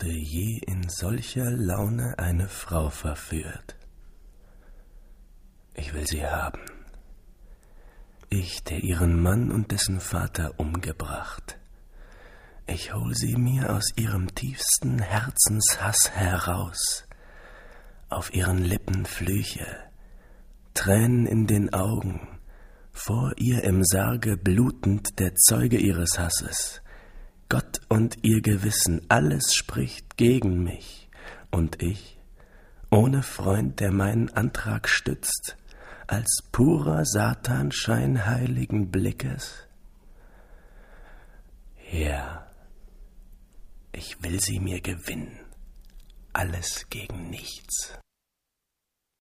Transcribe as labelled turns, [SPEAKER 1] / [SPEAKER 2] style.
[SPEAKER 1] Wurde je in solcher Laune eine Frau verführt? Ich will sie haben. Ich, der ihren Mann und dessen Vater umgebracht. Ich hol sie mir aus ihrem tiefsten Herzenshass heraus. Auf ihren Lippen Flüche, Tränen in den Augen, vor ihr im Sarge blutend der Zeuge ihres Hasses. Gott und ihr Gewissen, alles spricht gegen mich. Und ich, ohne Freund, der meinen Antrag stützt, als purer Satan scheinheiligen Blickes? Ja, ich will sie mir gewinnen, alles gegen nichts.